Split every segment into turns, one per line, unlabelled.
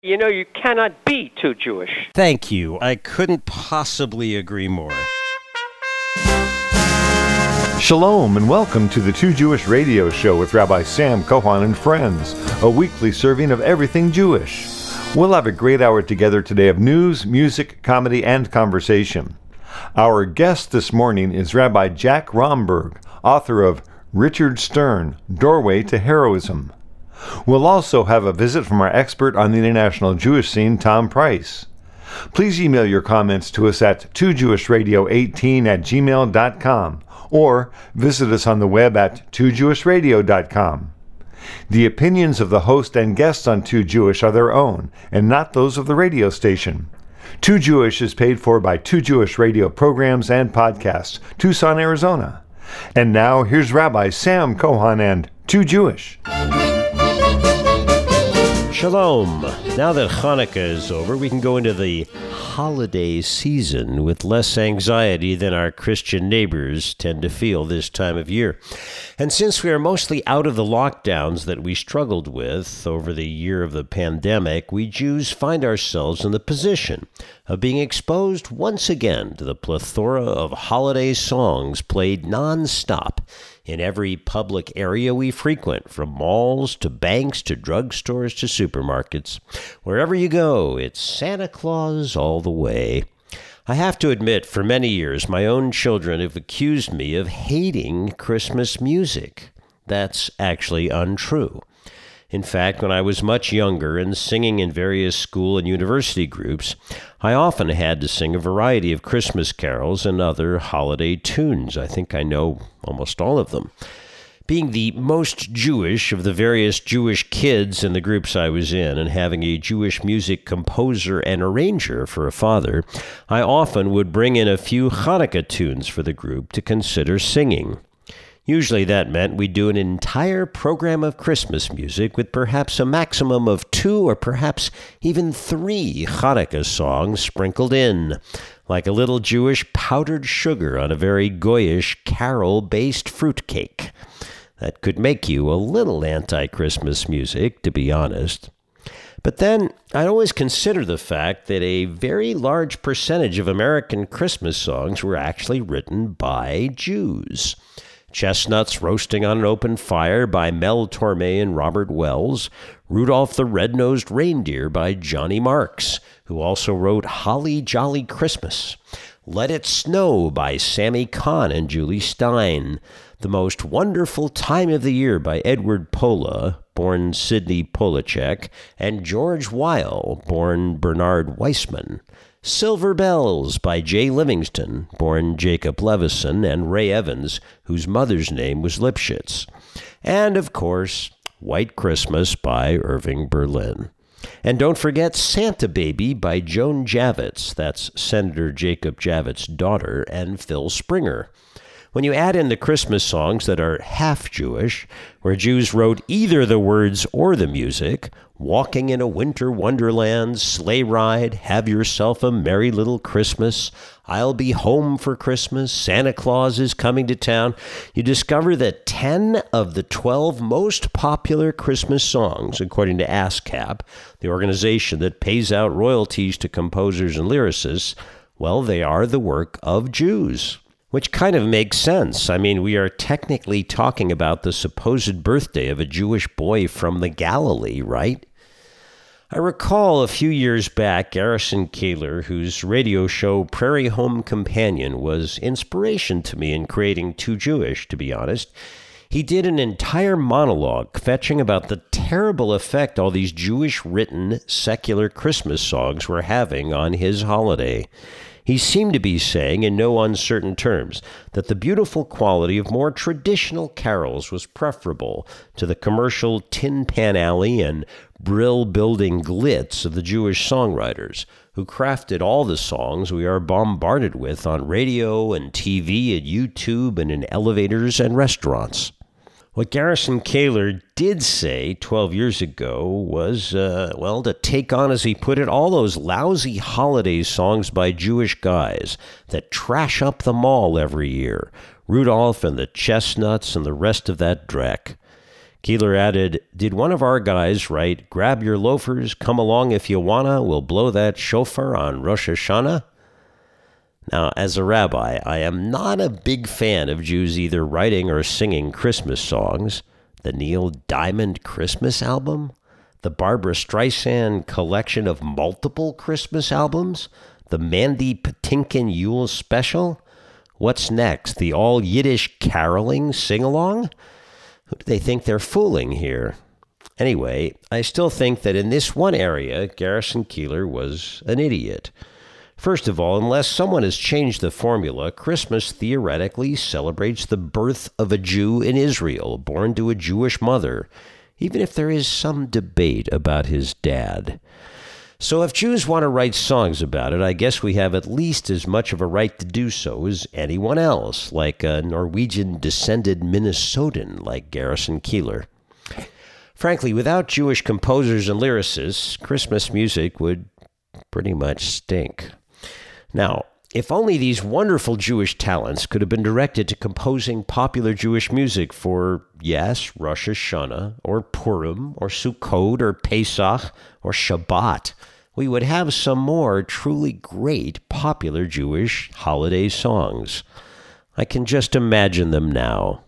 You know, you cannot be too Jewish.
Thank you. I couldn't possibly agree more.
Shalom and welcome to the Too Jewish Radio Show with Rabbi Sam Cohen and friends, a weekly serving of everything Jewish. We'll have a great hour together today of news, music, comedy, and conversation. Our guest this morning is Rabbi Jack Romberg, author of Richard Stern, Doorway to Heroism. We'll also have a visit from our expert on the international Jewish scene, Tom Price. Please email your comments to us at twojewishradio18@gmail.com or visit us on the web at twojewishradio.com. The opinions of the host and guests on Too Jewish are their own and not those of the radio station. Too Jewish is paid for by Too Jewish Radio programs and podcasts, Tucson, Arizona. And now here's Rabbi Sam Cohen and Too Jewish.
Shalom. Now that Hanukkah is over, we can go into the holiday season with less anxiety than our Christian neighbors tend to feel this time of year. And since we are mostly out of the lockdowns that we struggled with over the year of the pandemic, we Jews find ourselves in the position of being exposed once again to the plethora of holiday songs played non-stop in every public area we frequent, from malls to banks to drugstores to supermarkets. Wherever you go, it's Santa Claus all the way. I have to admit, for many years, my own children have accused me of hating Christmas music. That's actually untrue. In fact, when I was much younger and singing in various school and university groups, I often had to sing a variety of Christmas carols and other holiday tunes. I think I know almost all of them. Being the most Jewish of the various Jewish kids in the groups I was in, and having a Jewish music composer and arranger for a father, I often would bring in a few Hanukkah tunes for the group to consider singing. Usually that meant we'd do an entire program of Christmas music with perhaps a maximum of 2 or perhaps even 3 Hanukkah songs sprinkled in, like a little Jewish powdered sugar on a very Goyish carol-based fruitcake. That could make you a little anti-Christmas music, to be honest. But then I'd always consider the fact that a very large percentage of American Christmas songs were actually written by Jews. Chestnuts Roasting on an Open Fire by Mel Torme and Robert Wells, Rudolph the Red-Nosed Reindeer by Johnny Marks, who also wrote Holly Jolly Christmas, Let It Snow by Sammy Kahn and Julie Stein, The Most Wonderful Time of the Year by Edward Pola, born Sidney Polacek, and George Weil, born Bernard Weissman, Silver Bells by Jay Livingston, born Jacob Levison, and Ray Evans, whose mother's name was Lipschitz. And, of course, White Christmas by Irving Berlin. And don't forget Santa Baby by Joan Javits, that's Senator Jacob Javits' daughter, and Phil Springer. When you add in the Christmas songs that are half Jewish, where Jews wrote either the words or the music, Walking in a Winter Wonderland, Sleigh Ride, Have Yourself a Merry Little Christmas, I'll Be Home for Christmas, Santa Claus is Coming to Town, you discover that 10 of the 12 most popular Christmas songs, according to ASCAP, the organization that pays out royalties to composers and lyricists, well, they are the work of Jews. Which kind of makes sense. I mean, we are technically talking about the supposed birthday of a Jewish boy from the Galilee, right? I recall a few years back, Garrison Keillor, whose radio show Prairie Home Companion was inspiration to me in creating Too Jewish, to be honest. He did an entire monologue fetching about the terrible effect all these Jewish-written secular Christmas songs were having on his holiday. He seemed to be saying, in no uncertain terms, that the beautiful quality of more traditional carols was preferable to the commercial Tin Pan Alley and brill-building glitz of the Jewish songwriters, who crafted all the songs we are bombarded with on radio and TV and YouTube and in elevators and restaurants. What Garrison Keillor did say 12 years ago was, to take on, as he put it, all those lousy holiday songs by Jewish guys that trash up the mall every year, Rudolph and the Chestnuts and the rest of that dreck. Keeler added, "Did one of our guys write, 'Grab your loafers, come along if you wanna, we'll blow that shofar on Rosh Hashanah'?" Now, as a rabbi, I am not a big fan of Jews either writing or singing Christmas songs. The Neil Diamond Christmas album? The Barbra Streisand collection of multiple Christmas albums? The Mandy Patinkin Yule special? What's next? The all-Yiddish caroling sing-along? Who do they think they're fooling here? Anyway, I still think that in this one area, Garrison Keillor was an idiot. First of all, unless someone has changed the formula, Christmas theoretically celebrates the birth of a Jew in Israel, born to a Jewish mother, even if there is some debate about his dad. So if Jews want to write songs about it, I guess we have at least as much of a right to do so as anyone else, like a Norwegian-descended Minnesotan like Garrison Keillor. Frankly, without Jewish composers and lyricists, Christmas music would pretty much stink. Now, if only these wonderful Jewish talents could have been directed to composing popular Jewish music for, yes, Rosh Hashanah, or Purim, or Sukkot, or Pesach, or Shabbat, we would have some more truly great popular Jewish holiday songs. I can just imagine them now.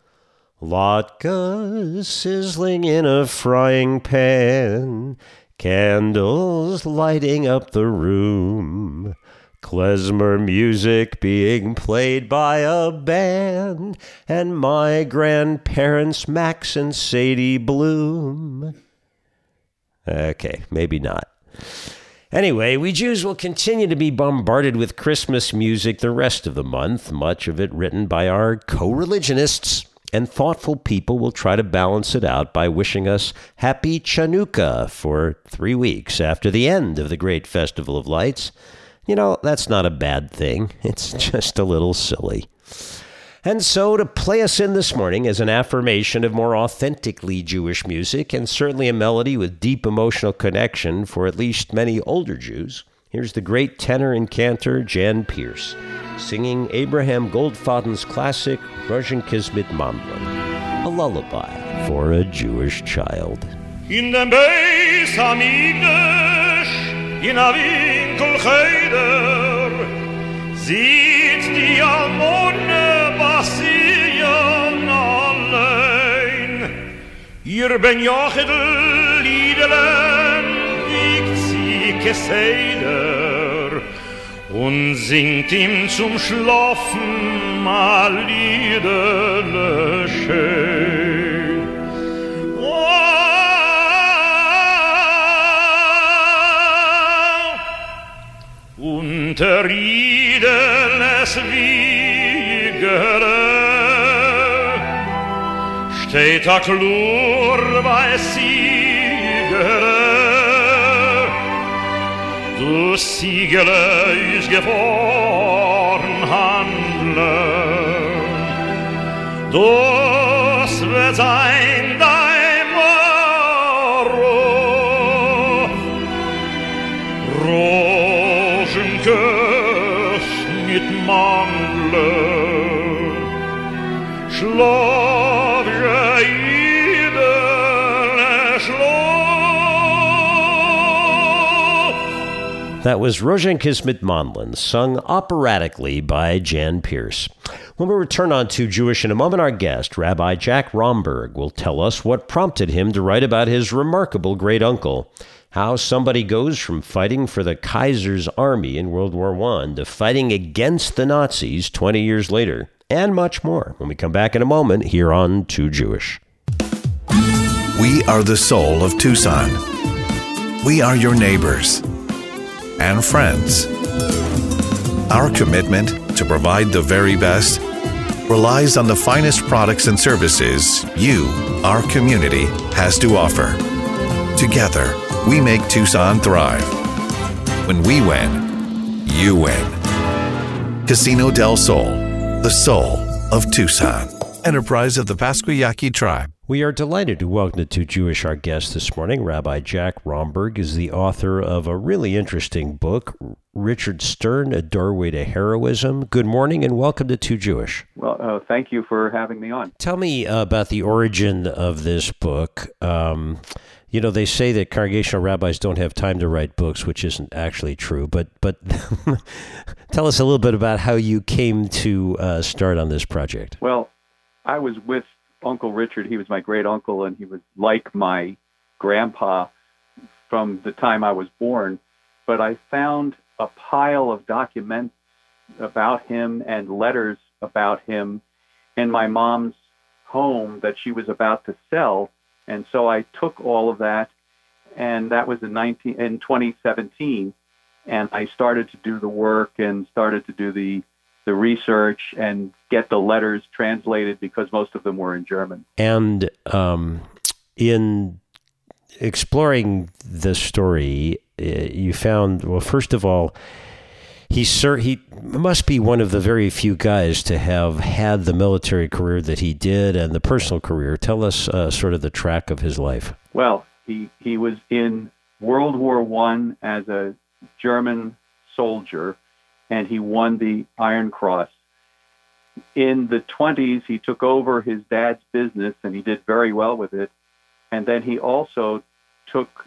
Latkes sizzling in a frying pan, candles lighting up the room, klezmer music being played by a band, and my grandparents Max and Sadie Bloom. Okay, maybe not. Anyway, we Jews will continue to be bombarded with Christmas music the rest of the month, much of it written by our co-religionists, and thoughtful people will try to balance it out by wishing us Happy Chanukah for 3 weeks after the end of the great Festival of Lights. You know, that's not a bad thing. It's just a little silly. And so to play us in this morning as an affirmation of more authentically Jewish music, and certainly a melody with deep emotional connection for at least many older Jews, here's the great tenor and cantor Jan Peerce, singing Abraham Goldfaden's classic Rosh Kismet Mamlin, a lullaby for a Jewish child.
In dem Beis Hamikdash, in a Winkel Cheder, sieht die Almone Basian allein. Ihr Ben Yochidl Liedelen wiegt sie Keseder und singt ihm zum Schlafen mal Liedele schön. Unter Riedeles Wiegere steht a Klur bei Siegere. Du Siegere ist gefahren handeln. Das wird sein dein Moro. Mit Mangle Schlaf
That was Rosh Kismet Mamlin, sung operatically by Jan Peerce. When we return on To Jewish in a moment, our guest, Rabbi Jack Romberg, will tell us what prompted him to write about his remarkable great-uncle, how somebody goes from fighting for the Kaiser's army in World War I to fighting against the Nazis 20 years later, and much more when we come back in a moment here on To Jewish.
We are the soul of Tucson. We are your neighbors and friends. Our commitment to provide the very best relies on the finest products and services you, our community, has to offer. Together, we make Tucson thrive. When we win, you win. Casino del Sol, the soul of Tucson. Enterprise of the Pasquayaqui tribe.
We are delighted to welcome to Jewish our guest this morning. Rabbi Jack Romberg is the author of a really interesting book, Richard Stern, A Doorway to Heroism. Good morning and welcome to Too Jewish.
Well, thank you for having me on.
Tell me about the origin of this book. They say that congregational rabbis don't have time to write books, which isn't actually true. But tell us a little bit about how you came to start on this project.
Well, I was with Uncle Richard. He was my great uncle, and he was like my grandpa from the time I was born. But I found a pile of documents about him and letters about him in my mom's home that she was about to sell. And so I took all of that, and that was in 2017, and I started to do the work and started to do the research and get the letters translated because most of them were in German.
And in exploring the story, you found, well, first of all, he must be one of the very few guys to have had the military career that he did and the personal career. Tell us sort of the track of his life.
Well, he was in World War I as a German soldier, and he won the Iron Cross. In the 20s, he took over his dad's business, and he did very well with it. And then he also took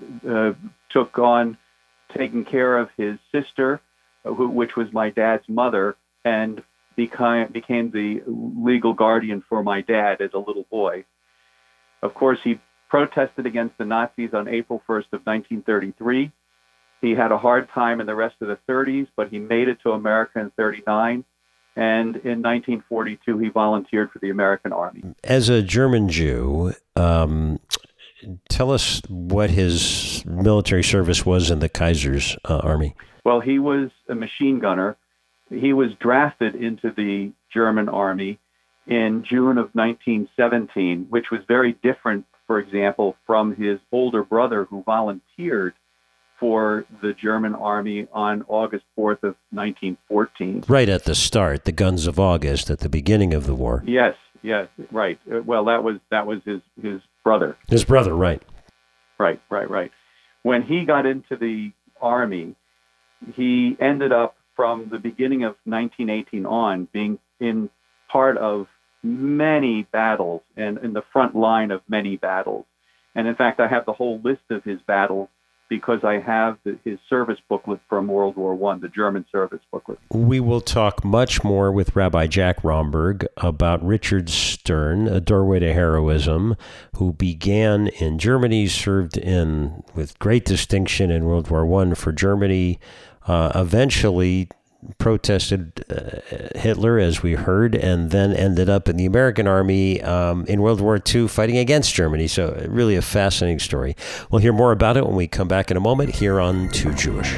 on taking care of his sister, which was my dad's mother, and became the legal guardian for my dad as a little boy. Of course, he protested against the Nazis on April 1st of 1933. He had a hard time in the rest of the 30s, but he made it to America in 39. And in 1942, he volunteered for the American Army.
As a German Jew, tell us what his military service was in the Kaiser's army.
Well, he was a machine gunner. He was drafted into the German army in June of 1917, which was very different, for example, from his older brother who volunteered for the German army on August 4th of 1914.
Right at the start, the Guns of August, at the beginning of the war.
Yes, right. Well, that was his brother.
His brother, right.
Right. When he got into the army, he ended up from the beginning of 1918 on being in part of many battles and in the front line of many battles. And in fact, I have the whole list of his battles because I have his service booklet from World War I, the German service booklet.
We will talk much more with Rabbi Jack Romberg about Richard Stern, A Doorway to Heroism, who began in Germany, served with great distinction in World War I for Germany, eventually protested Hitler, as we heard, and then ended up in the American Army in World War II fighting against Germany. So really a fascinating story. We'll hear more about it when we come back in a moment here on Too Jewish.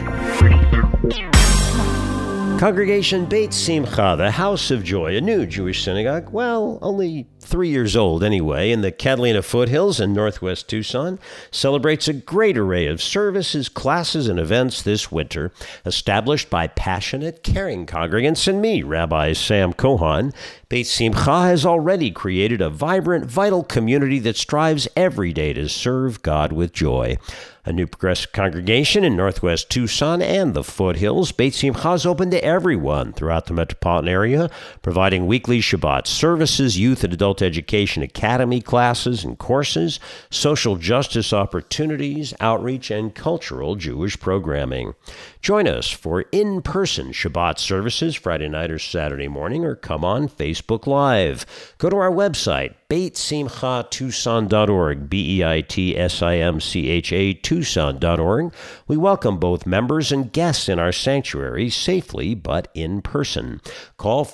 Congregation Beit Simcha, the House of Joy, a new Jewish synagogue, well, only 3 years old anyway, in the Catalina foothills in northwest Tucson, celebrates a great array of services, classes, and events this winter, established by passionate, caring congregants and me, Rabbi Sam Cohen. Beit Simcha has already created a vibrant, vital community that strives every day to serve God with joy. A new progressive congregation in northwest Tucson and the foothills, Beit Simcha is open to everyone throughout the metropolitan area, providing weekly Shabbat services, youth and adult education academy classes and courses, social justice opportunities, outreach, and cultural Jewish programming. Join us for in-person Shabbat services Friday night or Saturday morning, or come on Facebook Live. Go to our website, BeitSimchaTucson.org, BeitSimcha Tucson.org. We welcome both members and guests in our sanctuary safely but in person. Call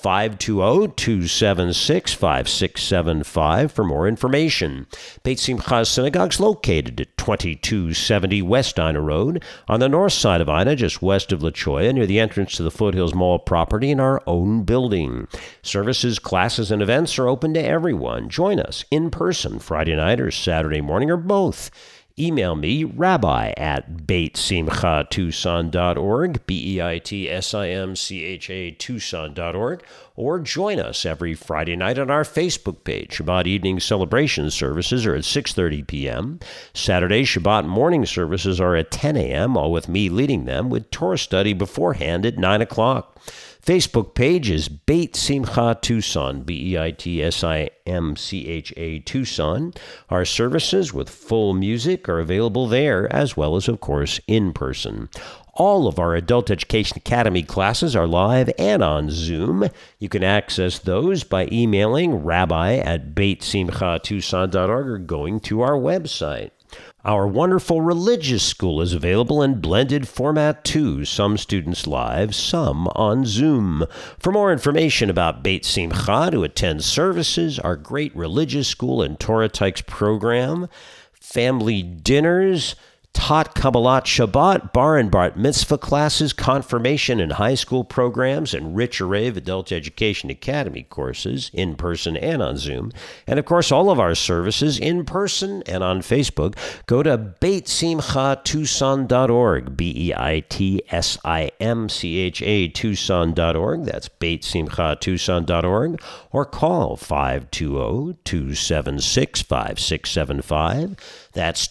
520-276-5675 for more information. Beit Simcha Synagogue is located at 2270 West Ina Road on the north side of Ina, just west of La Cholla, near the entrance to the Foothills Mall property in our own building. Services, classes, and events are open to everyone. Join us in person Friday night or Saturday morning, or both. Email me, rabbi@beitsimchatucson.org, BEITSIMCHA Tucson.org, or join us every Friday night on our Facebook page. Shabbat evening celebration services are at 6:30 p.m. Saturday Shabbat morning services are at 10 a.m., all with me leading them, with Torah study beforehand at 9 o'clock. Facebook page is Beit Simcha Tucson, BEITSIMCHA Tucson. Our services with full music are available there, as well as, of course, in person. All of our Adult Education Academy classes are live and on Zoom. You can access those by emailing rabbi@beitsimchatucson.org or going to our website. Our wonderful religious school is available in blended format too, some students live, some on Zoom. For more information about Beit Simcha, to attend services, our great religious school and Torah Tykes program, family dinners, Tot Kabbalat Shabbat, bar and bat mitzvah classes, confirmation and high school programs, and rich array of Adult Education Academy courses, in person and on Zoom. And of course, all of our services in person and on Facebook. Go to BeitSimchaTucson.org, BEITSIMCHA Tucson.org. That's BeitSimchaTucson.org. Or call 520-276-5675. That's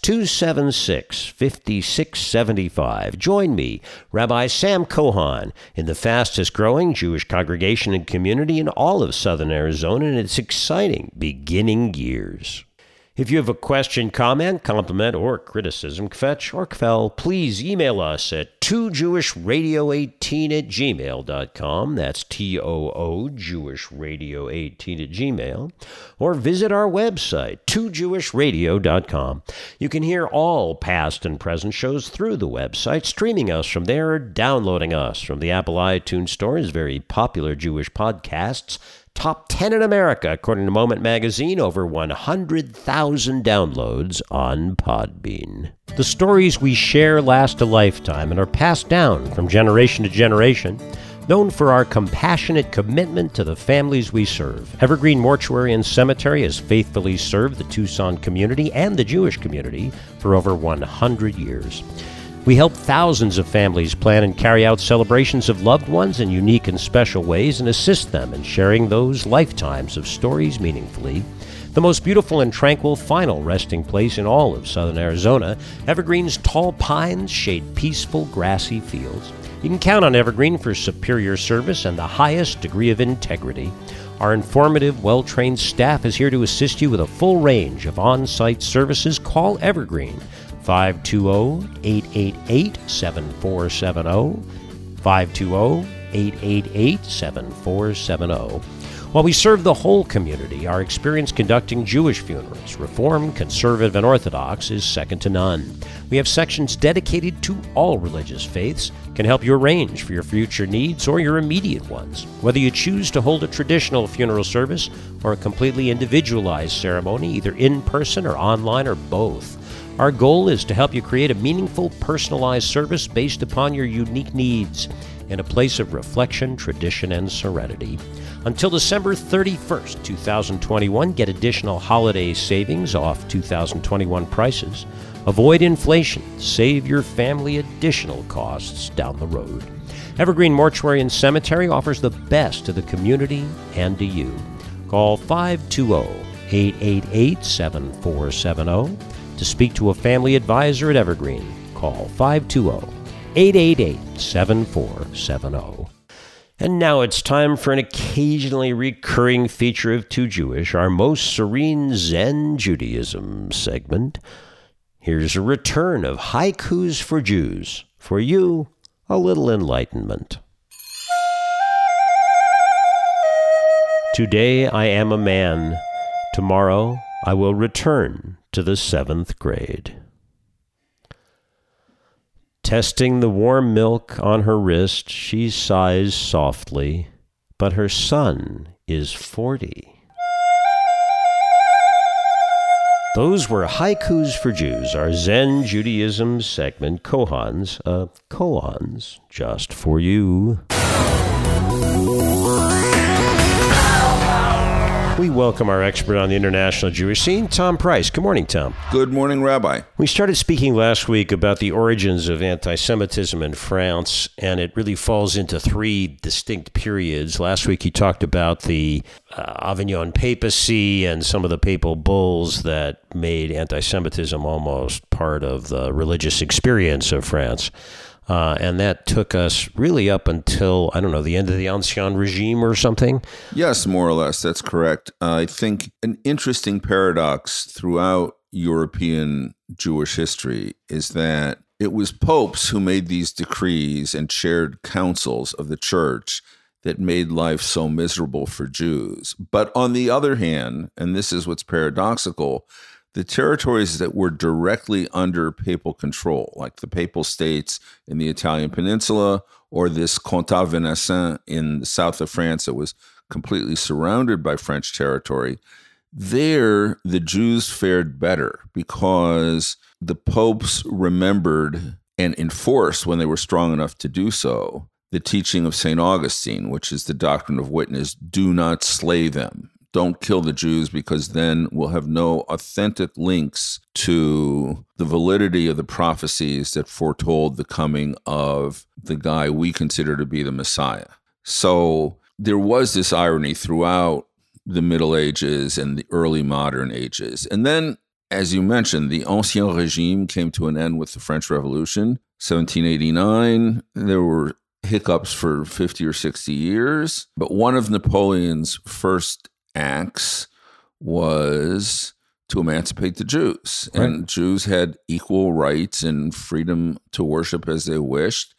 276-5675. Join me, Rabbi Sam Cohon, in the fastest-growing Jewish congregation and community in all of southern Arizona in its exciting beginning years. If you have a question, comment, compliment, or criticism, kvetch or kvel, please email us at 2jewishradio18@gmail.com. That's TOO, jewishradio18@gmail. Or visit our website, 2jewishradio.com. You can hear all past and present shows through the website, streaming us from there or downloading us from the Apple iTunes Store's very popular Jewish podcasts. Top 10 in America, according to Moment Magazine, over 100,000 downloads on Podbean. The stories we share last a lifetime and are passed down from generation to generation. Known for our compassionate commitment to the families we serve, Evergreen Mortuary and Cemetery has faithfully served the Tucson community and the Jewish community for over 100 years. We help thousands of families plan and carry out celebrations of loved ones in unique and special ways and assist them in sharing those lifetimes of stories meaningfully. The most beautiful and tranquil final resting place in all of southern Arizona, Evergreen's tall pines shade peaceful grassy fields. You can count on Evergreen for superior service and the highest degree of integrity. Our informative, well-trained staff is here to assist you with a full range of on-site services. Call Evergreen, 520-888-7470, 520-888-7470. While we serve the whole community, our experience conducting Jewish funerals, Reformed, Conservative, and Orthodox, is second to none. We have sections dedicated to all religious faiths, can help you arrange for your future needs or your immediate ones. Whether you choose to hold a traditional funeral service or a completely individualized ceremony, either in person or online or both, our goal is to help you create a meaningful, personalized service based upon your unique needs in a place of reflection, tradition, and serenity. Until December 31st, 2021, get additional holiday savings off 2021 prices. Avoid inflation. Save your family additional costs down the road. Evergreen Mortuary and Cemetery offers the best to the community and to you. Call 520-888-7470. To speak to a family advisor at Evergreen, call 520-888-7470. And now it's time for an occasionally recurring feature of Too Jewish, our most serene Zen Judaism segment. Here's a return of Haikus for Jews. For you, a little enlightenment. Today I am a man. Tomorrow I will return to the 7th grade. Testing the warm milk on her wrist, she sighs softly, but her son is 40. Those were Haikus for Jews, our Zen Judaism segment, koans just for you. We welcome our expert on the international Jewish scene, Tom Price. Good morning, Tom.
Good morning, Rabbi.
We started speaking last week about the origins of anti-Semitism in France, and it really falls into three distinct periods. Last week he talked about the Avignon papacy and some of the papal bulls that made anti-Semitism almost part of the religious experience of France. And that took us really up until, I don't know, the end of the Ancien Regime or something?
Yes, more or less. That's correct. I think an interesting paradox throughout European Jewish history is that it was popes who made these decrees and chaired councils of the church that made life so miserable for Jews. But on the other hand, and this is what's paradoxical, the territories that were directly under papal control, like the papal states in the Italian peninsula or this Comtat Venaissin in the south of France that was completely surrounded by French territory, there the Jews fared better because the popes remembered and enforced, when they were strong enough to do so, the teaching of St. Augustine, which is the doctrine of witness: do not slay them. Don't kill the Jews, because then we'll have no authentic links to the validity of the prophecies that foretold the coming of the guy we consider to be the Messiah. So there was this irony throughout the Middle Ages and the early modern ages. And then, as you mentioned, the Ancien Regime came to an end with the French Revolution, 1789. There were hiccups for 50 or 60 years, but one of Napoleon's first acts was to emancipate the Jews. Right. And Jews had equal rights and freedom to worship as they wished,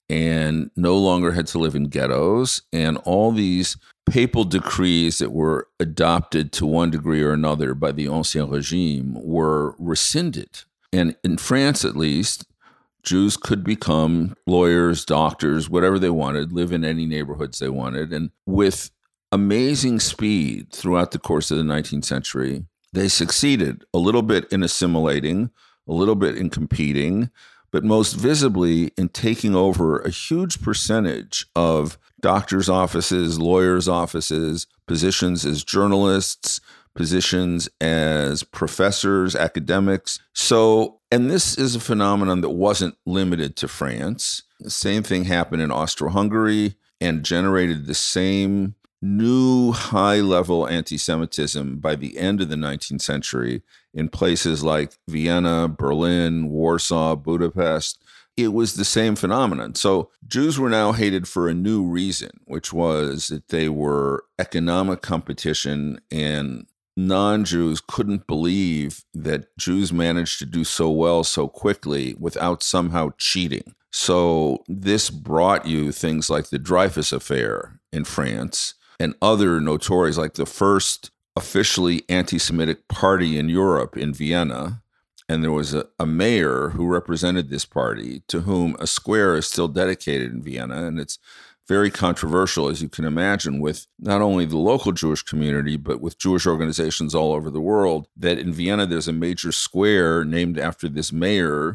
and no longer had to live in ghettos. And all these papal decrees that were adopted to one degree or another by the Ancien Regime were rescinded. And in France, at least, Jews could become lawyers, doctors, whatever they wanted, live in any neighborhoods they wanted. And with amazing speed throughout the course of the 19th century, they succeeded a little bit in assimilating, a little bit in competing, but most visibly in taking over a huge percentage of doctors' offices, lawyers' offices, positions as journalists, positions as professors, academics. So, and this is a phenomenon that wasn't limited to France. The same thing happened in Austro-Hungary and generated the same new high-level anti-Semitism by the end of the 19th century in places like Vienna, Berlin, Warsaw, Budapest. It was the same phenomenon. So Jews were now hated for a new reason, which was that they were economic competition, and non-Jews couldn't believe that Jews managed to do so well so quickly without somehow cheating. So this brought you things like the Dreyfus Affair in France, and other notorious, like the first officially anti-Semitic party in Europe in Vienna. And there was a mayor who represented this party, to whom a square is still dedicated in Vienna. And it's very controversial, as you can imagine, with not only the local Jewish community, but with Jewish organizations all over the world, that in Vienna there's a major square named after this mayor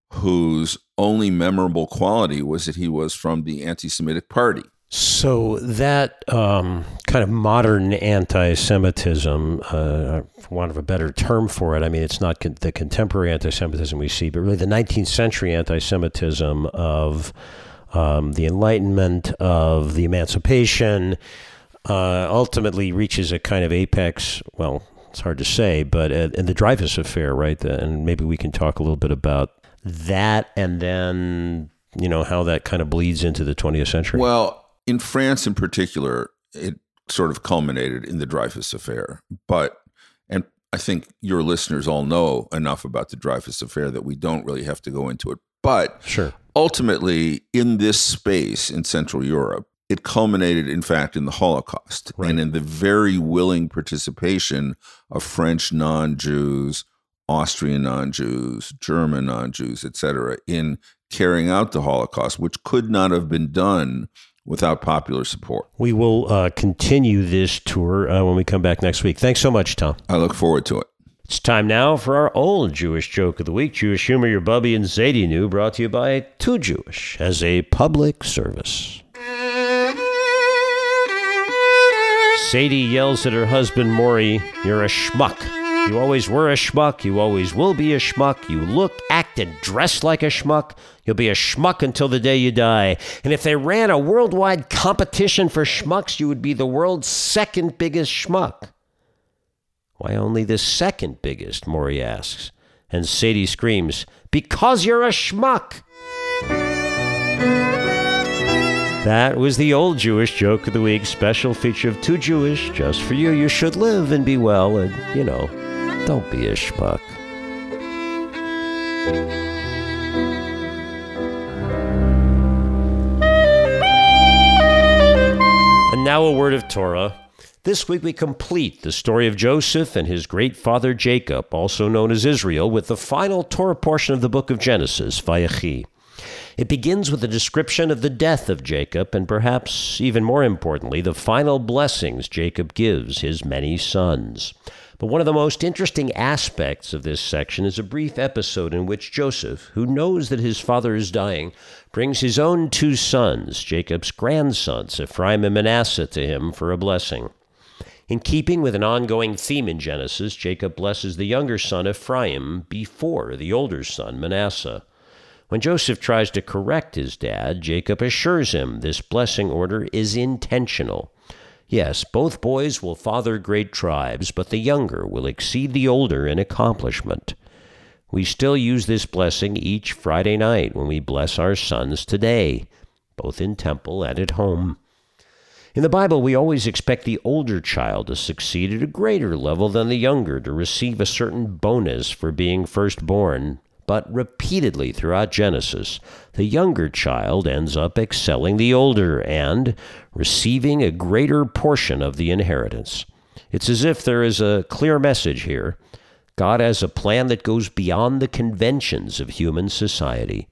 whose only memorable quality was that he was from the anti-Semitic party.
So that kind of modern anti-Semitism, for want of a better term for it, I mean, it's not the contemporary anti-Semitism we see, but really the 19th century anti-Semitism of the Enlightenment, of the Emancipation, ultimately reaches a kind of apex, well, it's hard to say, but in the Dreyfus Affair, right? And maybe we can talk a little bit about that, and then, you know, how that kind of bleeds into the 20th century.
Well, in France in particular, it sort of culminated in the Dreyfus Affair. And I think your listeners all know enough about the Dreyfus Affair that we don't really have to go into it. But
sure,
ultimately, in this space in Central Europe, it culminated, in fact, in the Holocaust, right, and in the very willing participation of French non-Jews, Austrian non-Jews, German non-Jews, etc., in carrying out the Holocaust, which could not have been done without popular support.
We will continue this tour when we come back next week. Thanks so much, Tom.
I look forward to it.
It's time now for our old Jewish joke of the week. Jewish humor, your Bubby and Zadie knew, brought to you by Too Jewish as a public service. Sadie yells at her husband, Maury, "You're a schmuck. You always were a schmuck. You always will be a schmuck. You look, act, and dress like a schmuck. You'll be a schmuck until the day you die. And if they ran a worldwide competition for schmucks, you would be the world's second biggest schmuck." "Why only the second biggest?" Maury asks. And Sadie screams, "Because you're a schmuck!" That was the Old Jewish Joke of the Week, special feature of Too Jewish, just for you. You should live and be well, and, don't be a schmuck. And now a word of Torah. This week we complete the story of Joseph and his great father Jacob, also known as Israel, with the final Torah portion of the book of Genesis, Vayechi. It begins with a description of the death of Jacob and perhaps even more importantly, the final blessings Jacob gives his many sons. But one of the most interesting aspects of this section is a brief episode in which Joseph, who knows that his father is dying, brings his own two sons, Jacob's grandsons, Ephraim and Manasseh, to him for a blessing. In keeping with an ongoing theme in Genesis, Jacob blesses the younger son Ephraim before the older son Manasseh. When Joseph tries to correct his dad, Jacob assures him this blessing order is intentional. Yes, both boys will father great tribes, but the younger will exceed the older in accomplishment. We still use this blessing each Friday night when we bless our sons today, both in temple and at home. In the Bible, we always expect the older child to succeed at a greater level than the younger, to receive a certain bonus for being firstborn. But repeatedly throughout Genesis, the younger child ends up excelling the older and receiving a greater portion of the inheritance. It's as if there is a clear message here. God has a plan that goes beyond the conventions of human society.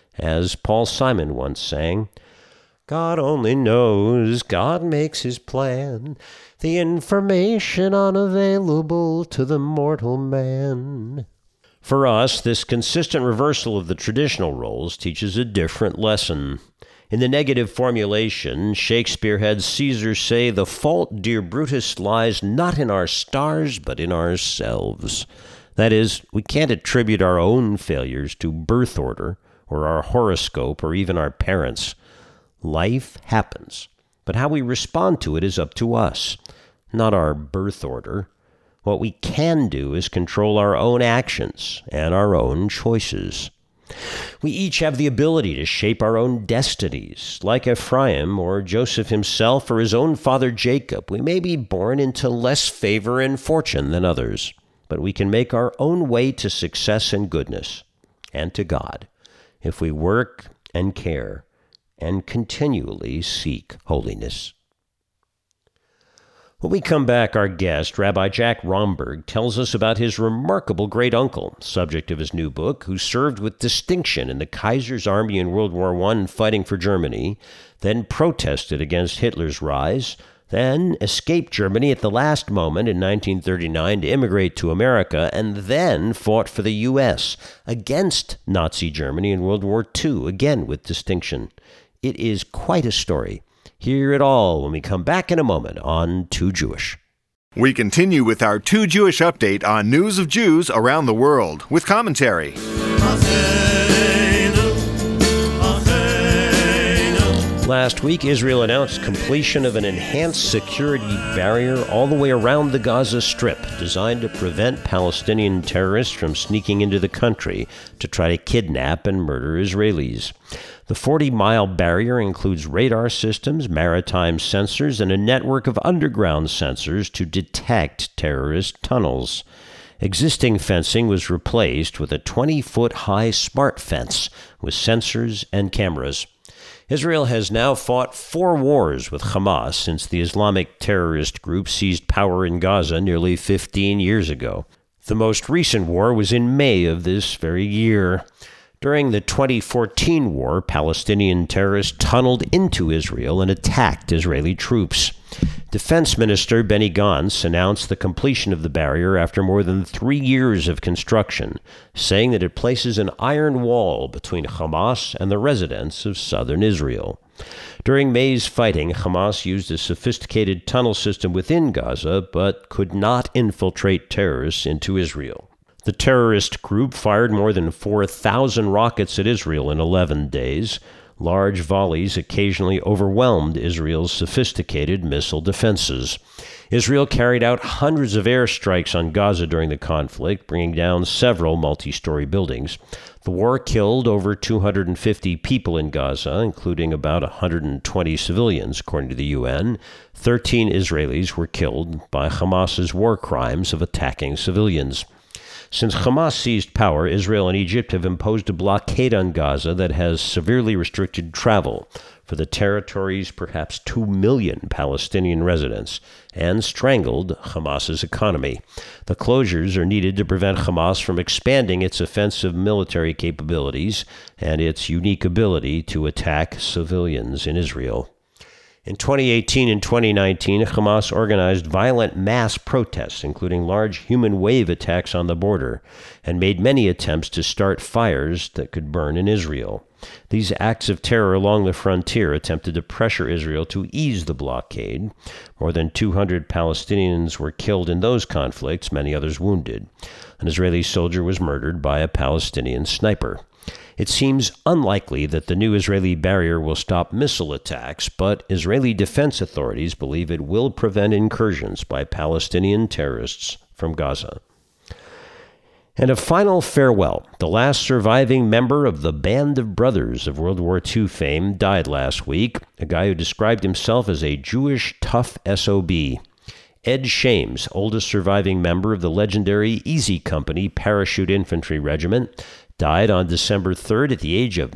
As Paul Simon once sang, "God only knows, God makes his plan, the information unavailable to the mortal man." For us, this consistent reversal of the traditional roles teaches a different lesson. In the negative formulation, Shakespeare had Caesar say, "The fault, dear Brutus, lies not in our stars, but in ourselves." That is, we can't attribute our own failures to birth order, or our horoscope, or even our parents. Life happens, but how we respond to it is up to us, not our birth order. What we can do is control our own actions and our own choices. We each have the ability to shape our own destinies. Like Ephraim or Joseph himself or his own father Jacob, we may be born into less favor and fortune than others, but we can make our own way to success and goodness and to God if we work and care and continually seek holiness. When we come back, our guest, Rabbi Jack Romberg, tells us about his remarkable great-uncle, subject of his new book, who served with distinction in the Kaiser's army in World War I fighting for Germany, then protested against Hitler's rise, then escaped Germany at the last moment in 1939 to immigrate to America, and then fought for the U.S. against Nazi Germany in World War II, again with distinction. It is quite a story. Hear it all when we come back in a moment on Too Jewish.
We continue with our Too Jewish update on news of Jews around the world with commentary.
Last week, Israel announced completion of an enhanced security barrier all the way around the Gaza Strip, designed to prevent Palestinian terrorists from sneaking into the country to try to kidnap and murder Israelis. The 40-mile barrier includes radar systems, maritime sensors, and a network of underground sensors to detect terrorist tunnels. Existing fencing was replaced with a 20-foot-high smart fence with sensors and cameras. Israel has now fought 4 wars with Hamas since the Islamic terrorist group seized power in Gaza nearly 15 years ago. The most recent war was in May of this very year. During the 2014 war, Palestinian terrorists tunneled into Israel and attacked Israeli troops. Defense Minister Benny Gantz announced the completion of the barrier after more than 3 years of construction, saying that it places an iron wall between Hamas and the residents of southern Israel. During May's fighting, Hamas used a sophisticated tunnel system within Gaza, but could not infiltrate terrorists into Israel. The terrorist group fired more than 4,000 rockets at Israel in 11 days. Large volleys occasionally overwhelmed Israel's sophisticated missile defenses. Israel carried out hundreds of airstrikes on Gaza during the conflict, bringing down several multi-story buildings. The war killed over 250 people in Gaza, including about 120 civilians, according to the UN. 13 Israelis were killed by Hamas's war crimes of attacking civilians. Since Hamas seized power, Israel and Egypt have imposed a blockade on Gaza that has severely restricted travel for the territory's perhaps 2 million Palestinian residents and strangled Hamas's economy. The closures are needed to prevent Hamas from expanding its offensive military capabilities and its unique ability to attack civilians in Israel. In 2018 and 2019, Hamas organized violent mass protests, including large human wave attacks on the border, and made many attempts to start fires that could burn in Israel. These acts of terror along the frontier attempted to pressure Israel to ease the blockade. More than 200 Palestinians were killed in those conflicts, many others wounded. An Israeli soldier was murdered by a Palestinian sniper. It seems unlikely that the new Israeli barrier will stop missile attacks, but Israeli defense authorities believe it will prevent incursions by Palestinian terrorists from Gaza. And a final farewell. The last surviving member of the Band of Brothers of World War II fame died last week, a guy who described himself as a Jewish tough SOB. Ed Shames, oldest surviving member of the legendary Easy Company Parachute Infantry Regiment, died on December 3rd at the age of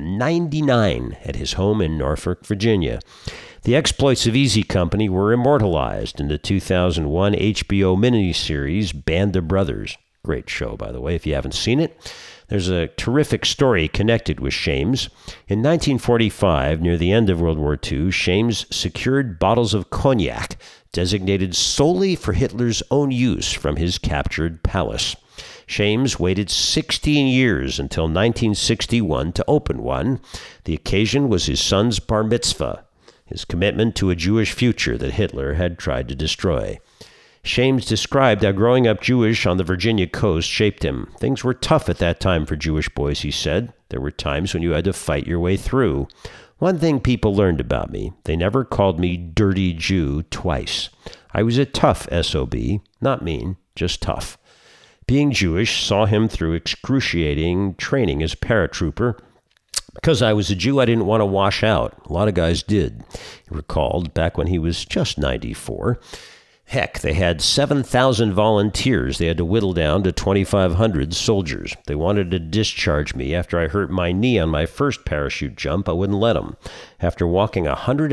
99 at his home in Norfolk, Virginia. The exploits of Easy Company were immortalized in the 2001 HBO miniseries Band of Brothers. Great show, by the way, if you haven't seen it. There's a terrific story connected with Shames. In 1945, near the end of World War II, Shames secured bottles of cognac designated solely for Hitler's own use from his captured palace. Shames waited 16 years until 1961 to open one. The occasion was his son's bar mitzvah, his commitment to a Jewish future that Hitler had tried to destroy. Shames described how growing up Jewish on the Virginia coast shaped him. Things were tough at that time for Jewish boys, he said. There were times when you had to fight your way through. One thing people learned about me, they never called me dirty Jew twice. I was a tough SOB, not mean, just tough. Being Jewish saw him through excruciating training as a paratrooper. Because I was a Jew, I didn't want to wash out. A lot of guys did, he recalled, back when he was just 94. Heck, they had 7,000 volunteers they had to whittle down to 2,500 soldiers. They wanted to discharge me after I hurt my knee on my first parachute jump. I wouldn't let them. After walking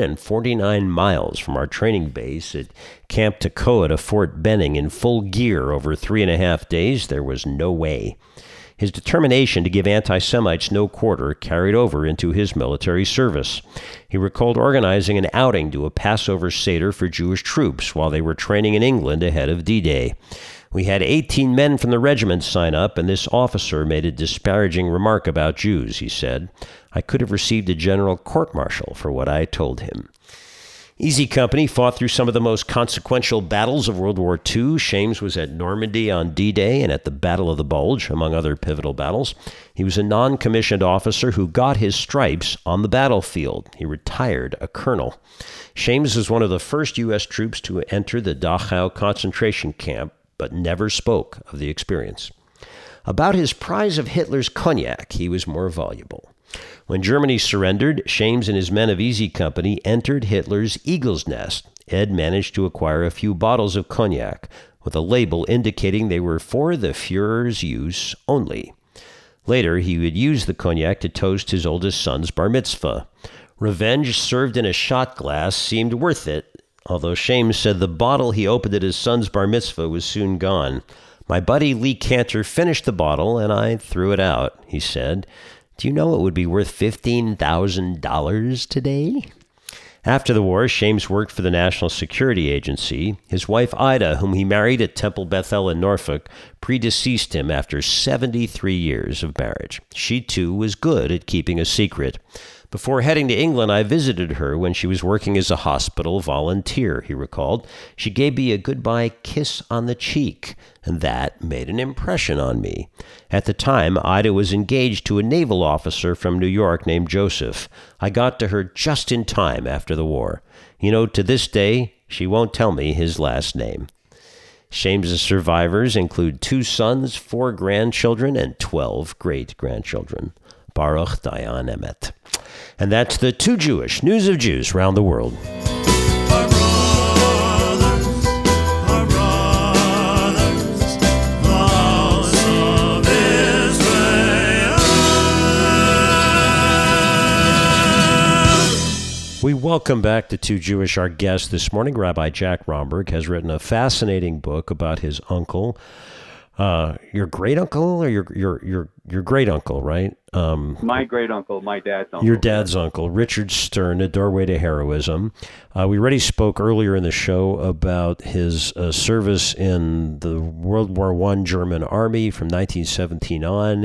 149 miles from our training base at Camp Toccoa to Fort Benning in full gear over 3.5 days, there was no way. His determination to give anti-Semites no quarter carried over into his military service. He recalled organizing an outing to a Passover Seder for Jewish troops while they were training in England ahead of D-Day. We had 18 men from the regiment sign up, and this officer made a disparaging remark about Jews, he said. I could have received a general court-martial for what I told him. Easy Company fought through some of the most consequential battles of World War II. Shames was at Normandy on D-Day and at the Battle of the Bulge, among other pivotal battles. He was a non-commissioned officer who got his stripes on the battlefield. He retired a colonel. Shames was one of the first U.S. troops to enter the Dachau concentration camp, but never spoke of the experience. About his prize of Hitler's cognac, he was more voluble. When Germany surrendered, Shames and his men of Easy Company entered Hitler's Eagle's Nest. Ed managed to acquire a few bottles of cognac with a label indicating they were for the Führer's use only. Later, he would use the cognac to toast his oldest son's bar mitzvah. Revenge served in a shot glass seemed worth it, although Shames said the bottle he opened at his son's bar mitzvah was soon gone. My buddy Lee Cantor finished the bottle, and I threw it out, he said. Do you know it would be worth $15,000 today? After the war, Shames worked for the National Security Agency. His wife, Ida, whom he married at Temple Bethel in Norfolk, predeceased him after 73 years of marriage. She, too, was good at keeping a secret. Before heading to England, I visited her when she was working as a hospital volunteer, he recalled. She gave me a goodbye kiss on the cheek, and that made an impression on me. At the time, Ida was engaged to a naval officer from New York named Joseph. I got to her just in time after the war. To this day, she won't tell me his last name. Shames's survivors include 2 sons, 4 grandchildren, and 12 great-grandchildren. Baruch Dayan Emet. And that's the Too Jewish News of Jews around the world.
Our brothers, house of Israel.
We welcome back to Too Jewish. Our guest this morning, Rabbi Jack Romberg, has written a fascinating book about his uncle. Your great uncle or your great uncle, right?
My great uncle, my dad's uncle.
Your dad's uncle, Richard Stern, A Doorway to Heroism. We already spoke earlier in the show about his service in the World War I German Army from 1917 on,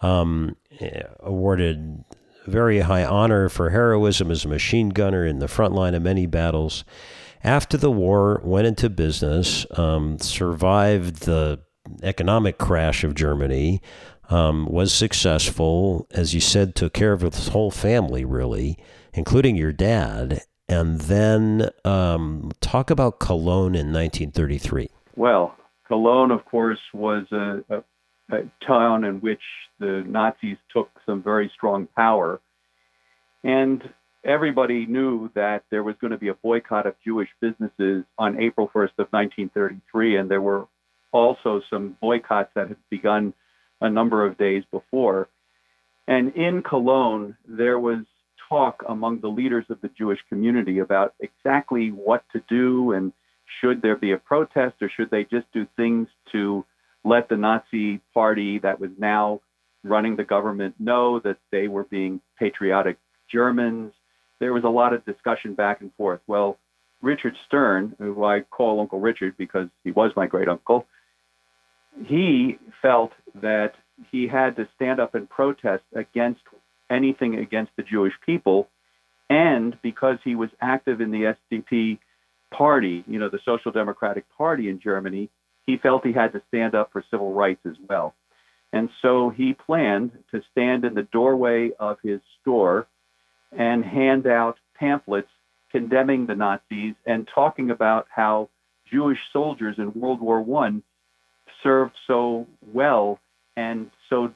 awarded very high honor for heroism as a machine gunner in the front line of many battles. After the war, went into business, survived the economic crash of Germany, was successful, as you said, took care of his whole family, really, including your dad. And then talk about Cologne in 1933.
Well, Cologne, of course, was a town in which the Nazis took some very strong power. And everybody knew that there was going to be a boycott of Jewish businesses on April 1st of 1933, and there were also some boycotts that had begun a number of days before. And in Cologne, there was talk among the leaders of the Jewish community about exactly what to do, and should there be a protest, or should they just do things to let the Nazi party that was now running the government know that they were being patriotic Germans. There was a lot of discussion back and forth. Well, Richard Stern, who I call Uncle Richard because he was my great uncle, he felt that he had to stand up and protest against anything against the Jewish people. And because he was active in the SDP party, the Social Democratic Party in Germany, he felt he had to stand up for civil rights as well. And so he planned to stand in the doorway of his store and hand out pamphlets condemning the Nazis and talking about how Jewish soldiers in World War I served so well and so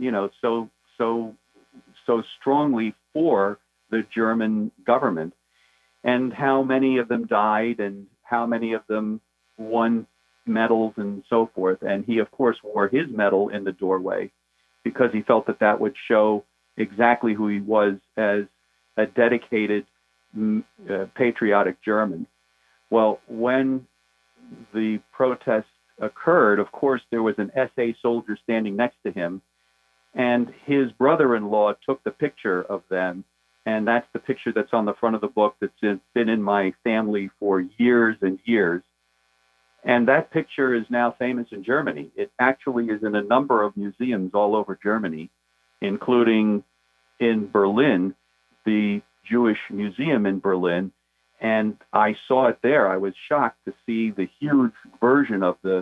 strongly for the German government, and how many of them died and how many of them won medals and so forth. And he, of course, wore his medal in the doorway because he felt that that would show exactly who he was as a dedicated, patriotic German. Well, when the protest occurred, of course, there was an SA soldier standing next to him, and his brother-in-law took the picture of them, and that's the picture that's on the front of the book that's been in my family for years and years. And that picture is now famous in Germany. It actually is in a number of museums all over Germany, including in Berlin, the Jewish Museum in Berlin. And I saw it there. I was shocked to see the huge version of the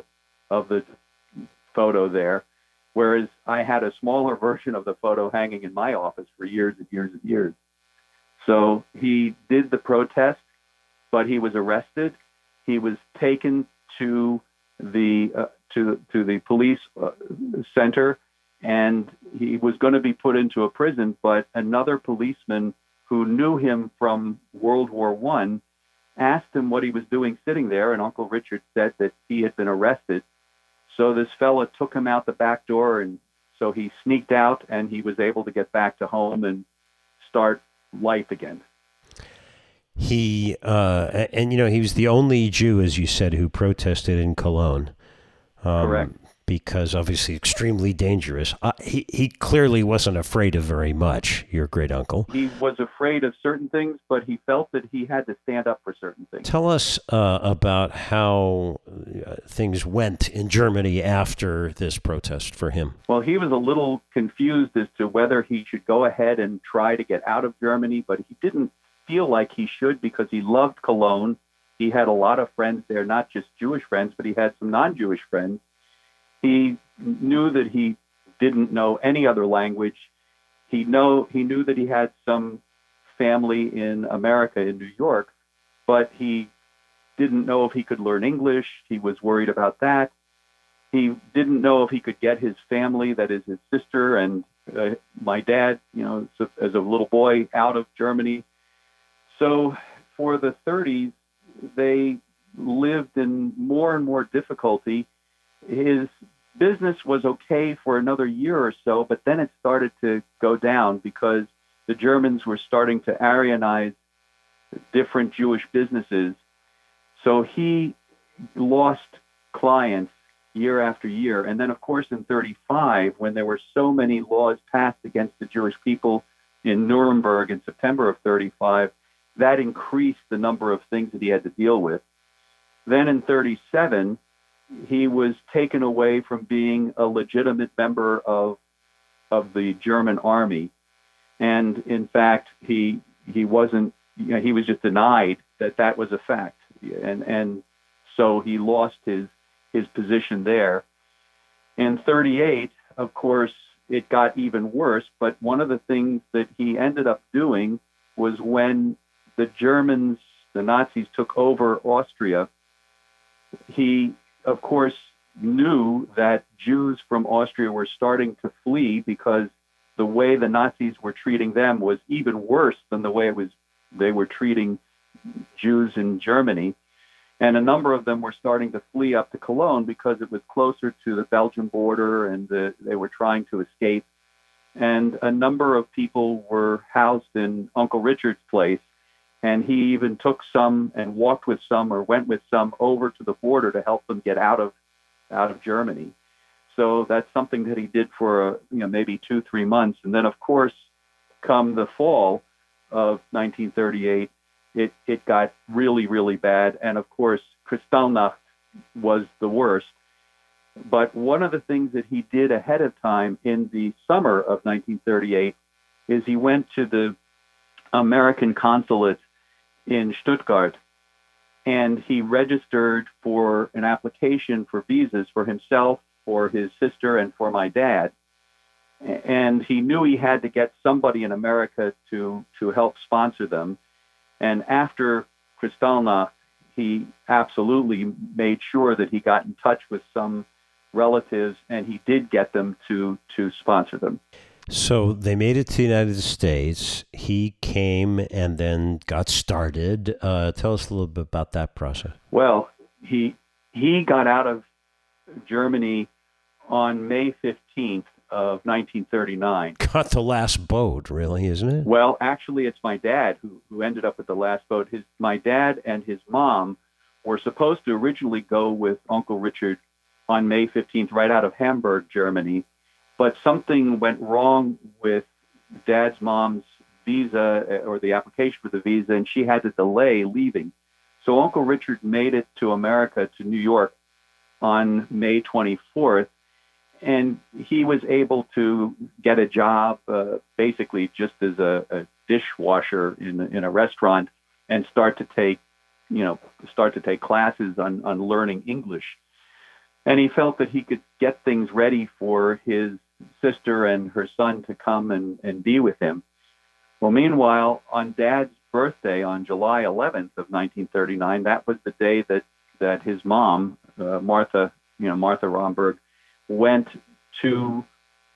photo there, whereas I had a smaller version of the photo hanging in my office for years and years and years. So he did the protest, but he was arrested. He was taken to the police center, and he was going to be put into a prison. But another policeman who knew him from World War I asked him what he was doing sitting there, and Uncle Richard said that he had been arrested. So this fella took him out the back door, and so he sneaked out, and he was able to get back to home and start life again.
He he was the only Jew, as you said, who protested in Cologne.
Correct.
because obviously extremely dangerous. He clearly wasn't afraid of very much, your great uncle.
He was afraid of certain things, but he felt that he had to stand up for certain things.
Tell us about how things went in Germany after this protest for him.
Well, he was a little confused as to whether he should go ahead and try to get out of Germany, but he didn't feel like he should because he loved Cologne. He had a lot of friends there, not just Jewish friends, but he had some non-Jewish friends. He knew that he didn't know any other language. He knew that he had some family in America, in New York, but he didn't know if he could learn English. He was worried about that. He didn't know if he could get his family, that is his sister and my dad, as a little boy, out of Germany. So for the 30s, they lived in more and more difficulty. His business was okay for another year or so, but then it started to go down because the Germans were starting to Aryanize different Jewish businesses. So he lost clients year after year. And then, of course, in 35, when there were so many laws passed against the Jewish people in Nuremberg in September of 35, that increased the number of things that he had to deal with. Then in 37, he was taken away from being a legitimate member of the German army. And in fact, he wasn't, he was just denied that was a fact. And so he lost his position there. In 38, of course, it got even worse. But one of the things that he ended up doing was when the Germans, the Nazis, took over Austria, he, of course, knew that Jews from Austria were starting to flee because the way the Nazis were treating them was even worse than the way they were treating Jews in Germany. And a number of them were starting to flee up to Cologne because it was closer to the Belgian border and they were trying to escape. And a number of people were housed in Uncle Richard's place. And he even took some and walked with some or went with some over to the border to help them get out of Germany. So that's something that he did for maybe 2-3 months. And then, of course, come the fall of 1938, it got really, really bad. And, of course, Kristallnacht was the worst. But one of the things that he did ahead of time in the summer of 1938 is he went to the American consulate in Stuttgart, and he registered for an application for visas for himself, for his sister, and for my dad. And he knew he had to get somebody in America to help sponsor them. And after Kristallnacht, he absolutely made sure that he got in touch with some relatives, and he did get them to sponsor them.
So they made it to the United States. He came and then got started. Tell us a little bit about that process.
Well, he got out of Germany on May 15th of 1939.
Got the last boat, really, isn't it?
Well, actually, it's my dad who ended up with the last boat. My dad and his mom were supposed to originally go with Uncle Richard on May 15th right out of Hamburg, Germany. But something went wrong with Dad's mom's visa or the application for the visa, and she had to delay leaving. So Uncle Richard made it to America, to New York, on May 24th, and he was able to get a job basically just as a dishwasher in a restaurant and start to take classes on learning English. And he felt that he could get things ready for his sister and her son to come and be with him. Well, meanwhile, on Dad's birthday on July 11th of 1939, that was the day that his mom, Martha Romberg, went to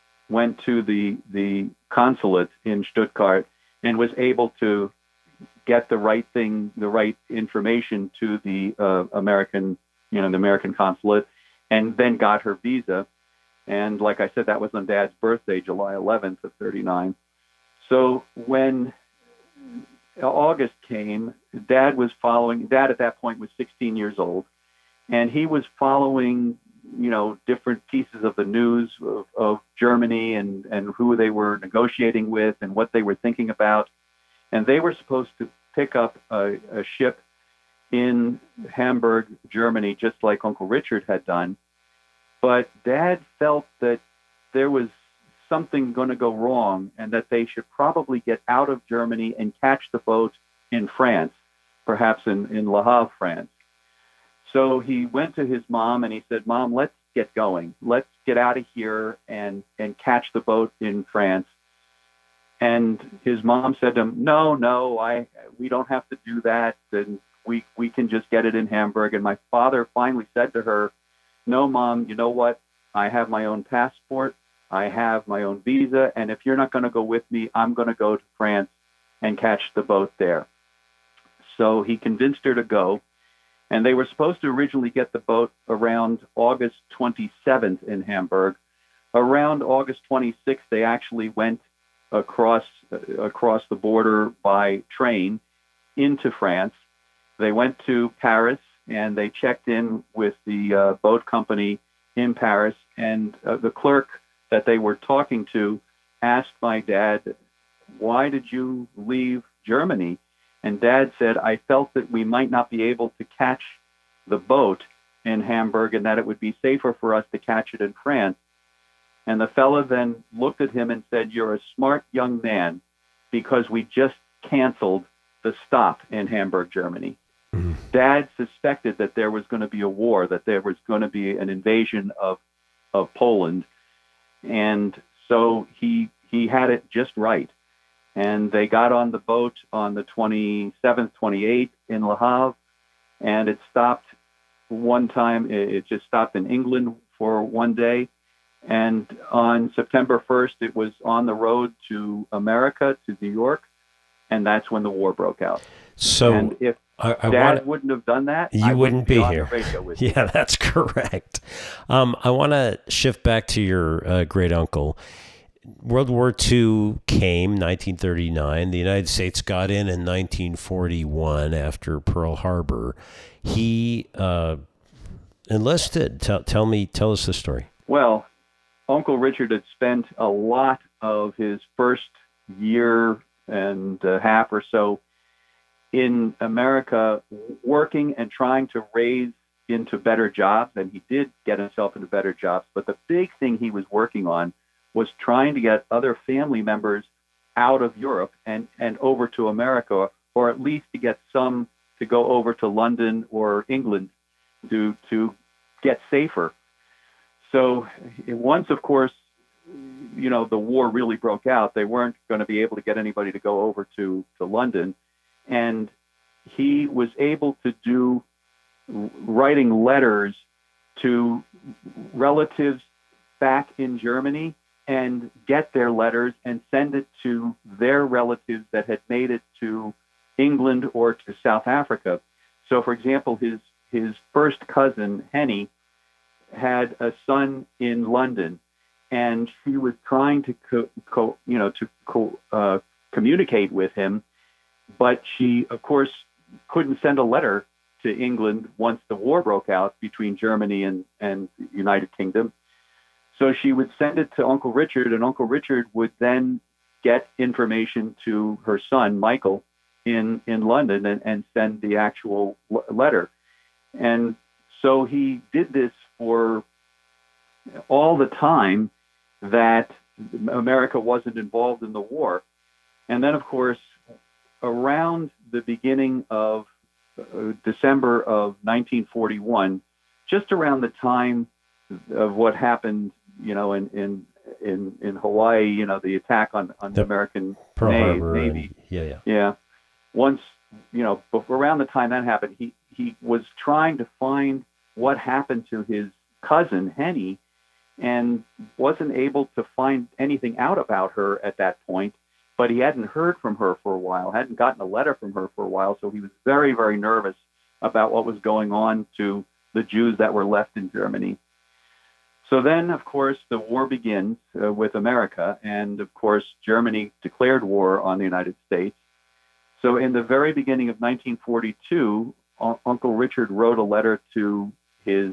the consulate in Stuttgart and was able to get the right information to the American consulate, and then got her visa. And like I said, that was on Dad's birthday, July 11th of 39. So when August came, Dad at that point was 16 years old, and he was following different pieces of the news of Germany and who they were negotiating with and what they were thinking about. And they were supposed to pick up a ship in Hamburg, Germany, just like Uncle Richard had done. But Dad felt that there was something going to go wrong and that they should probably get out of Germany and catch the boat in France, perhaps in Le Havre, France. So he went to his mom and he said, "Mom, let's get going. Let's get out of here and catch the boat in France." And his mom said to him, No, we don't have to do that. And we can just get it in Hamburg. And my father finally said to her, "No, Mom, you know what? I have my own passport. I have my own visa. And if you're not going to go with me, I'm going to go to France and catch the boat there." So he convinced her to go. And they were supposed to originally get the boat around August 27th in Hamburg. Around August 26th, they actually went across the border by train into France. They went to Paris, and they checked in with the boat company in Paris. And the clerk that they were talking to asked my dad, "Why did you leave Germany?" And Dad said, "I felt that we might not be able to catch the boat in Hamburg and that it would be safer for us to catch it in France." And the fellow then looked at him and said, "You're a smart young man because we just canceled the stop in Hamburg, Germany." Mm-hmm. Dad suspected that there was going to be a war, that there was going to be an invasion of Poland. And so he had it just right. And they got on the boat on the 27th, 28th in Le Havre, and it stopped one time. It just stopped in England for one day. And on September 1st, it was on the road to America, to New York, and that's when the war broke out.
So
and if Dad wouldn't have done that,
you wouldn't be here.
Yeah,
that's correct. I want to shift back to your great uncle. World War II came, 1939. The United States got in 1941 after Pearl Harbor. He enlisted. Tell us the story.
Well, Uncle Richard had spent a lot of his first year and a half or so in America working and trying to raise into better jobs, and he did get himself into better jobs. But the big thing he was working on was trying to get other family members out of Europe and over to America, or at least to get some to go over to London or England to get safer. So once, of course, the war really broke out, they weren't going to be able to get anybody to go over to London. And he was able to do writing letters to relatives back in Germany and get their letters and send it to their relatives that had made it to England or to South Africa. So, for example, his first cousin, Henny, had a son in London, and she was trying to communicate with him, but she, of course, couldn't send a letter to England once the war broke out between Germany and the United Kingdom. So she would send it to Uncle Richard, and Uncle Richard would then get information to her son, Michael, in London and send the actual letter. And so he did this for all the time that America wasn't involved in the war. And then, of course, around the beginning of December of 1941, just around the time of what happened, in Hawaii, the attack on the American
Pearl Harbor
Navy.
Yeah.
Once, around the time that happened, he was trying to find what happened to his cousin, Henny, and wasn't able to find anything out about her at that point. But he hadn't heard from her for a while, hadn't gotten a letter from her for a while, so he was very, very nervous about what was going on to the Jews that were left in Germany. So then, of course, the war begins with America, and of course, Germany declared war on the United States. So in the very beginning of 1942, Uncle Richard wrote a letter to his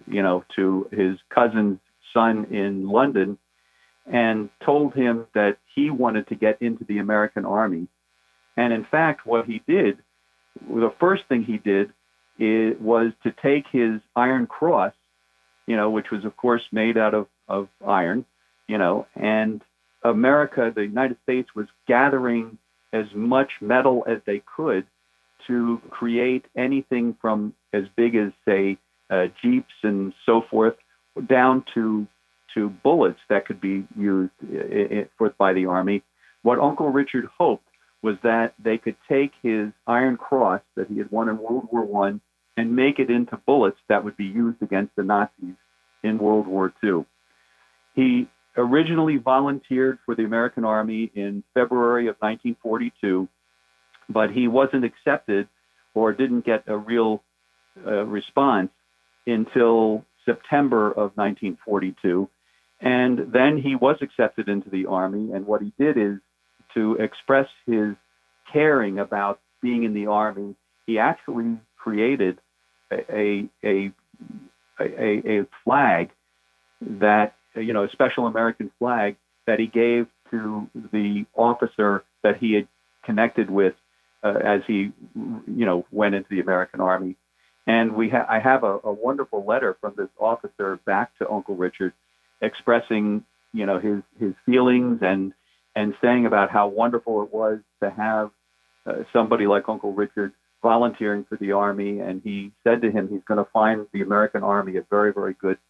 to his cousin's son in London and told him that he wanted to get into the American Army. And in fact, what he did, the first thing he did was to take his Iron Cross, which was, of course, made out of iron, and America, the United States, was gathering as much metal as they could to create anything from as big as, say, Jeeps and so forth, down to bullets that could be used by the Army. What Uncle Richard hoped was that they could take his Iron Cross that he had won in World War I and make it into bullets that would be used against the Nazis in World War II. He originally volunteered for the American Army in February of 1942, but he wasn't accepted or didn't get a real response until September of 1942. And then he was accepted into the Army, and what he did is to express his caring about being in the Army, he actually created a flag that, a special American flag that he gave to the officer that he had connected with as he, went into the American Army. And I have a wonderful letter from this officer back to Uncle Richard, expressing, his feelings and saying about how wonderful it was to have somebody like Uncle Richard volunteering for the Army. And he said to him, he's going to find the American Army a very, very good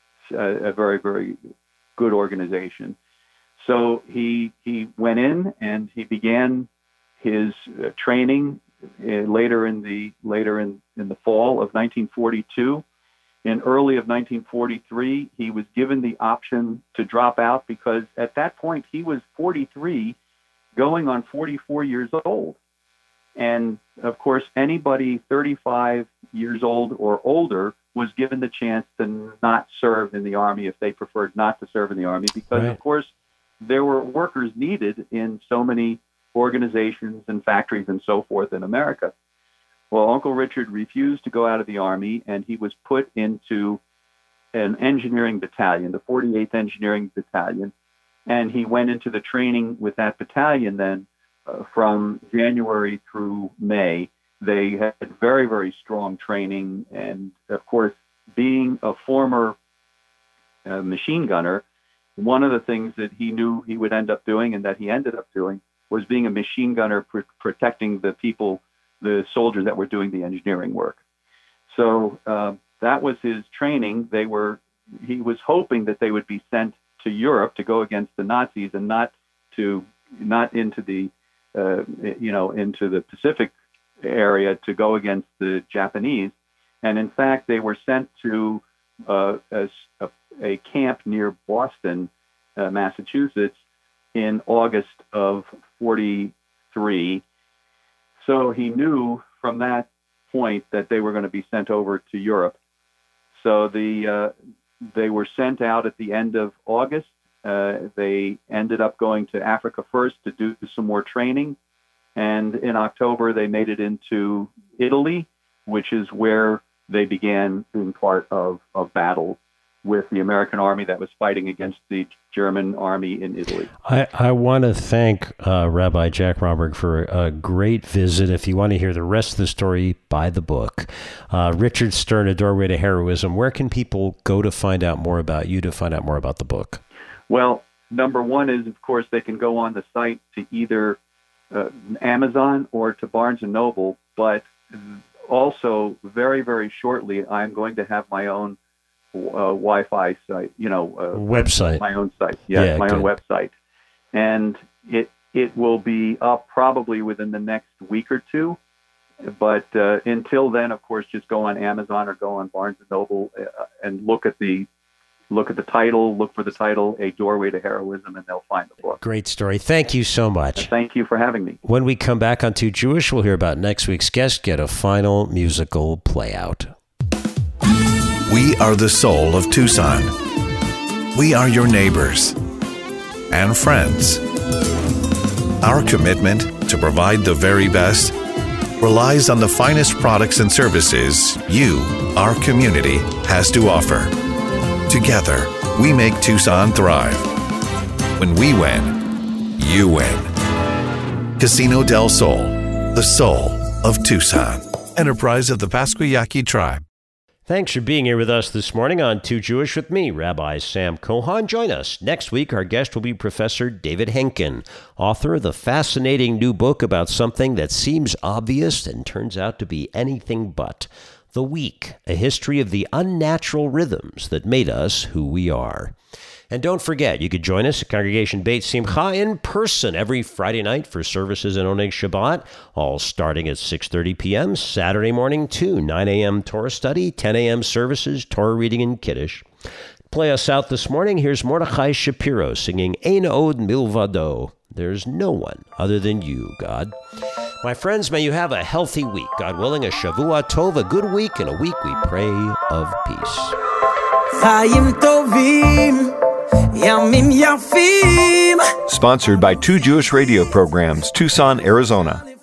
organization. So he went in and he began his training later in the fall of 1942. In early of 1943, he was given the option to drop out because at that point he was 43, going on 44 years old. And of course, anybody 35 years old or older was given the chance to not serve in the Army if they preferred not to serve in the Army, because of course there were workers needed in so many organizations and factories and so forth in America. Well, Uncle Richard refused to go out of the Army, and he was put into an engineering battalion, the 48th Engineering Battalion, and he went into the training with that battalion then from January through May. They had very, very strong training, and of course, being a former machine gunner, one of the things that he knew he would end up doing and that he ended up doing was being a machine gunner protecting the people, the soldiers that were doing the engineering work. So that was his training. He was hoping that they would be sent to Europe to go against the Nazis and not into the into the Pacific area to go against the Japanese. And in fact, they were sent to a camp near Boston, Massachusetts, in August of 43. So he knew from that point that they were going to be sent over to Europe. So they were sent out at the end of August. They ended up going to Africa first to do some more training. And in October, they made it into Italy, which is where they began being part of battle with the American army that was fighting against the German army in Italy.
I want to thank Rabbi Jack Romberg for a great visit. If you want to hear the rest of the story, buy the book. Richard Stern, A Doorway to Heroism. Where can people go to find out more about you, to find out more about the book?
Well, number one is, of course, they can go on the site to either Amazon or to Barnes & Noble, but also very, very shortly, I'm going to have my own Wi-Fi site,
website,
my own site, my own website, and it will be up probably within the next week or two. But until then, of course, just go on Amazon or go on Barnes & Noble and look at the title, look for the title, A Doorway to Heroism, and they'll find the book.
Great story. Thank you so much.
Thank you for having me.
When we come back on Too Jewish, we'll hear about next week's guest get a final musical play out.
We are the soul of Tucson. We are your neighbors and friends. Our commitment to provide the very best relies on the finest products and services you, our community, has to offer. Together, we make Tucson thrive. When we win, you win. Casino del Sol, the soul of Tucson. Enterprise of the Pasquayaqui Tribe.
Thanks for being here with us this morning on Too Jewish with me, Rabbi Sam Cohon. Join us. Next week, our guest will be Professor David Henkin, author of the fascinating new book about something that seems obvious and turns out to be anything but. The Week, a history of the unnatural rhythms that made us who we are. And don't forget, you could join us at Congregation Beit Simcha in person every Friday night for services in Oneg Shabbat, all starting at 6:30 p.m., Saturday morning too, 9 a.m. Torah study, 10 a.m. services, Torah reading and Kiddush. Play us out this morning. Here's Mordechai Shapiro singing Ein Od Milvado. There's no one other than you, God. My friends, may you have a healthy week. God willing, a Shavua Tov, a good week, and a week we pray of peace.
Chaim Tovim, Yamim Yafim.
Sponsored by Two Jewish Radio Programs, Tucson, Arizona.